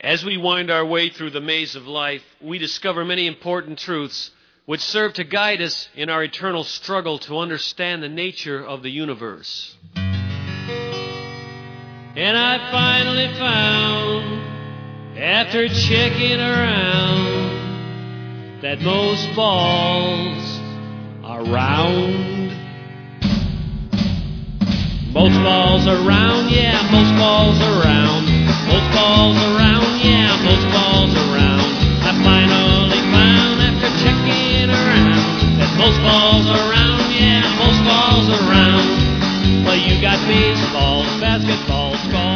As we wind our way through the maze of life, we discover many important truths which serve to guide us in our eternal struggle to understand the nature of the universe. And I finally found, after checking around, that most balls are round. Most balls are round, yeah, most balls are round. Most balls are round, yeah, most balls are round. I finally found, after checking around, that most balls are round, yeah, most balls are round. Well, you got baseballs, basketballs, golf.